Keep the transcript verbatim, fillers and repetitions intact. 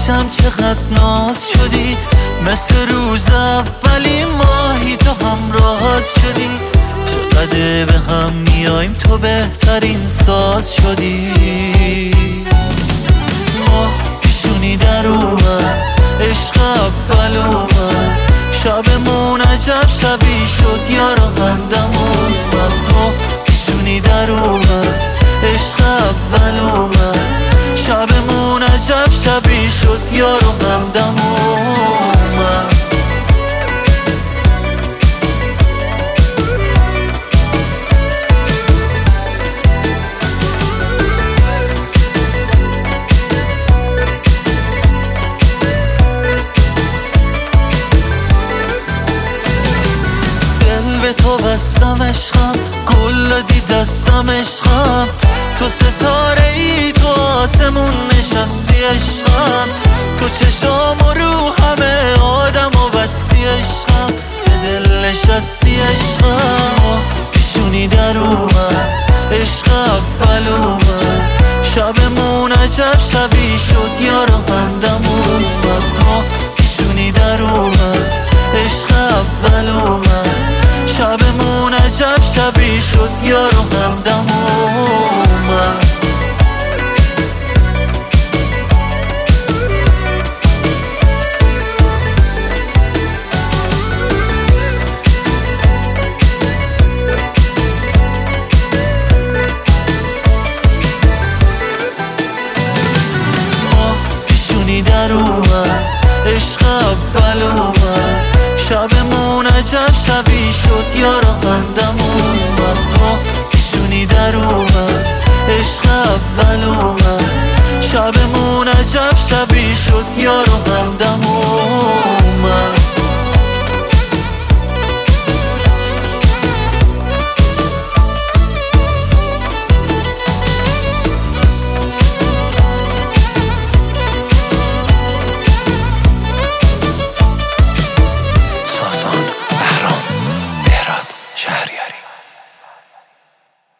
باشم چقدر ناز شدی، مثل روز اولی ماهی تو همراز شدی. چقدر به هم میایم تو بهترین ساز شدی. ماه پیشونی در اومد، عشق اول اومد، شبمون عجب شبی شد یارو همدمون. ماه پیشونی در اومد، عشق اول اومد، شبمون عجب شبی شد یارو همدمون. به تو بستم عشقم، گل دادی دستم عشقم، تو ستاره ای تو آسمون نشستی عشقم، تو چشام و رو همه آدم و بستی عشقم، به دل نشستی عشقم. پیشونی در اومد، عشق اول اومد، شبمون عجب شبی شد یارو همدم